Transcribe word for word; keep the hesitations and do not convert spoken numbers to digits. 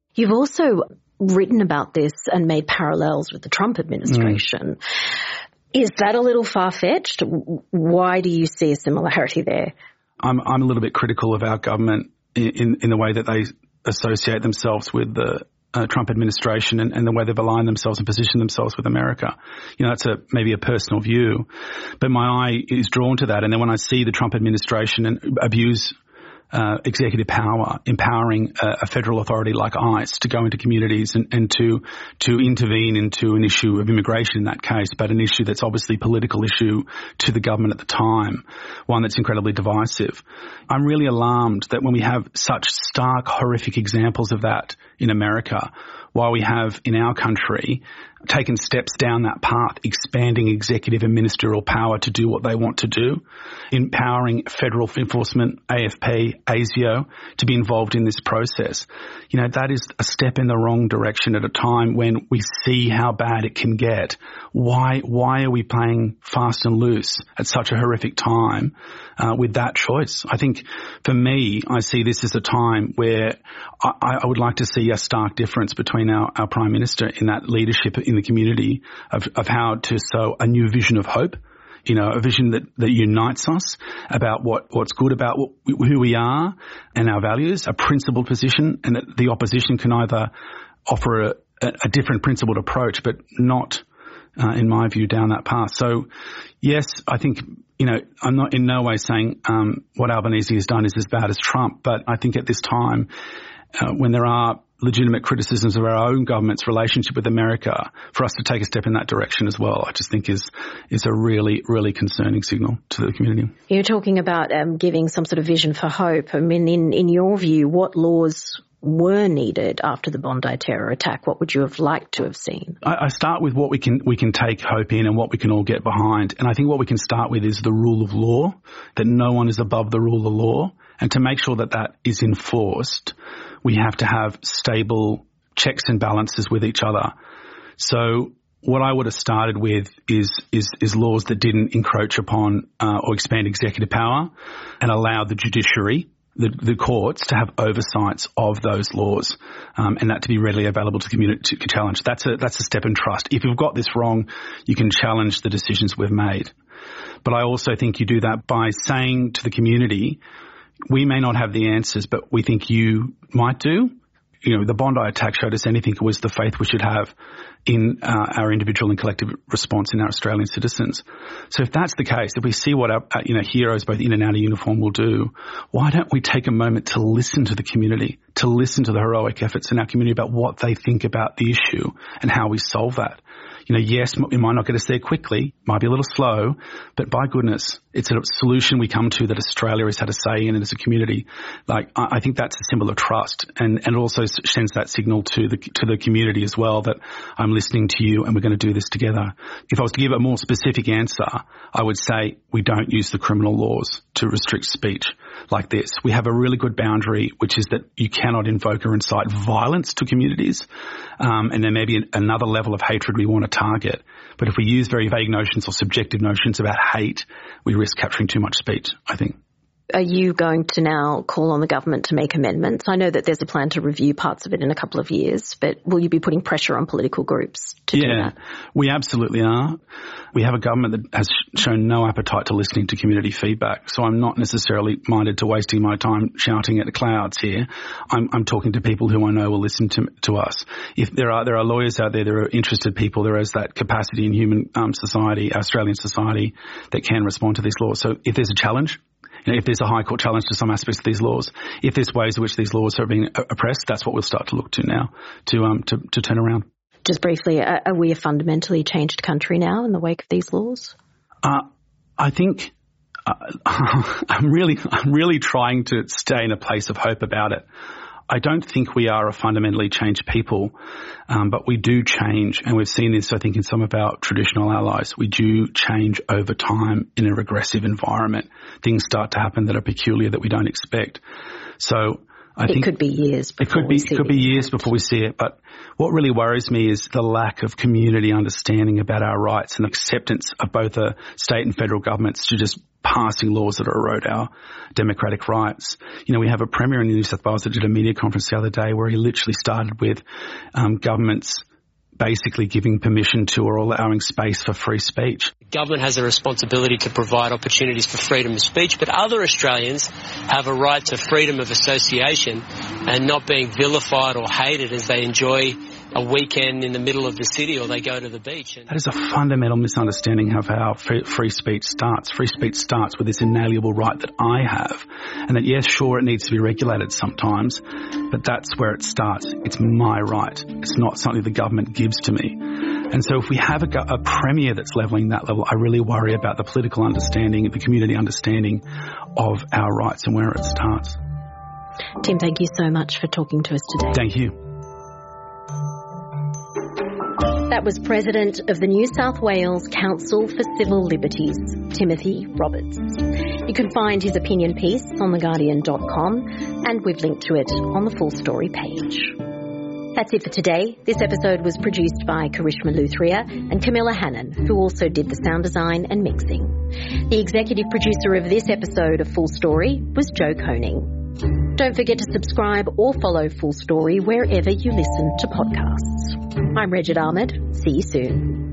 You've also written about this and made parallels with the Trump administration. Mm. Is that a little far-fetched? Why do you see a similarity there? I'm I'm a little bit critical of our government in, in the way that they associate themselves with the uh, Trump administration and, and the way they've aligned themselves and positioned themselves with America. You know, that's a maybe a personal view, but my eye is drawn to that. And then when I see the Trump administration and abuse Uh, executive power, empowering a, a federal authority like ICE to go into communities and, and to to intervene into an issue of immigration in that case, but an issue that's obviously a political issue to the government at the time, one that's incredibly divisive. I'm really alarmed that when we have such stark, horrific examples of that in America, while we have in our country taken steps down that path, expanding executive and ministerial power to do what they want to do, empowering federal enforcement, A F P, ASIO, to be involved in this process. You know, that is a step in the wrong direction at a time when we see how bad it can get. Why, why are we playing fast and loose at such a horrific time uh, with that choice? I think for me, I see this as a time where I, I would like to see a stark difference between our, our Prime Minister in that leadership in the community of, of how to sow a new vision of hope, you know, a vision that, that unites us about what, what's good about what, who we are and our values, a principled position, and that the opposition can either offer a, a different principled approach, but not, uh, in my view, down that path. So, yes, I think, you know, I'm not in no way saying um, what Albanese has done is as bad as Trump, but I think at this time, uh, when there are legitimate criticisms of our own government's relationship with America, for us to take a step in that direction as well, I just think is is a really, really concerning signal to the community. You're talking about um, giving some sort of vision for hope. I mean, in, in your view, what laws were needed after the Bondi terror attack? What would you have liked to have seen? I, I start with what we can we can take hope in and what we can all get behind. And I think what we can start with is the rule of law, that no one is above the rule of law. And to make sure that that is enforced, we have to have stable checks and balances with each other. So what I would have started with is is, is laws that didn't encroach upon uh, or expand executive power and allow the judiciary, the, the courts, to have oversights of those laws, um, and that to be readily available to the community to challenge. That's a that's a step in trust. If you've got this wrong, you can challenge the decisions we've made. But I also think you do that by saying to the community, we may not have the answers, but we think you might do. You know, the Bondi attack showed us anything it was the faith we should have in uh, our individual and collective response in our Australian citizens. So if that's the case, if we see what our, uh, you know, heroes both in and out of uniform will do, why don't we take a moment to listen to the community, to listen to the heroic efforts in our community about what they think about the issue and how we solve that? You know, yes, we might not get us there quickly, might be a little slow, but by goodness, it's a solution we come to that Australia has had a say in it as a community. Like, I think that's a symbol of trust, and, and it also sends that signal to the to the community as well that I'm listening to you and we're going to do this together. If I was to give a more specific answer, I would say we don't use the criminal laws to restrict speech like this. We have a really good boundary, which is that you cannot invoke or incite violence to communities, um, and there may be another level of hatred we want to target. But if we use very vague notions or subjective notions about hate, we risk capturing too much speech, I think. Are you going to now call on the government to make amendments? I know that there's a plan to review parts of it in a couple of years, but will you be putting pressure on political groups to yeah, do that? We absolutely are. We have a government that has shown no appetite to listening to community feedback, so I'm not necessarily minded to wasting my time shouting at the clouds here. I'm, I'm talking to people who I know will listen to to us. If there are there are lawyers out there, there are interested people, there is that capacity in human um, society, Australian society, that can respond to these laws. So if there's a challenge, you know, if there's a high court challenge to some aspects of these laws, if there's ways in which these laws are being oppressed, that's what we'll start to look to now to um to, to turn around. Just briefly, are, are we a fundamentally changed country now in the wake of these laws? Uh, I think uh, I'm really I'm really trying to stay in a place of hope about it. I don't think we are a fundamentally changed people, um, but we do change, and we've seen this, I think, in some of our traditional allies. We do change over time in a regressive environment. Things start to happen that are peculiar that we don't expect. So I it think could be years before it could be, we see it could be years happen. before we see it. But what really worries me is the lack of community understanding about our rights and acceptance of both the state and federal governments to just passing laws that erode our democratic rights. You know, we have a premier in New South Wales that did a media conference the other day where he literally started with um, governments basically giving permission to or allowing space for free speech. Government has a responsibility to provide opportunities for freedom of speech, but other Australians have a right to freedom of association and not being vilified or hated as they enjoy a weekend in the middle of the city or they go to the beach. That is a fundamental misunderstanding of how free speech starts. Free speech starts with this inalienable right that I have, and that, yes, sure, it needs to be regulated sometimes, but that's where it starts. It's my right. It's not something the government gives to me. And so if we have a, a premier that's levelling that level, I really worry about the political understanding, the community understanding of our rights and where it starts. Tim, thank you so much for talking to us today. Thank you. That was President of the New South Wales Council for Civil Liberties, Timothy Roberts. You can find his opinion piece on the guardian dot com, and we've linked to it on the Full Story page. That's it for today. This episode was produced by Karishma Luthria and Camilla Hannon, who also did the sound design and mixing. The executive producer of this episode of Full Story was Joe Koning. Don't forget to subscribe or follow Full Story wherever you listen to podcasts. I'm Regid Ahmed. See you soon.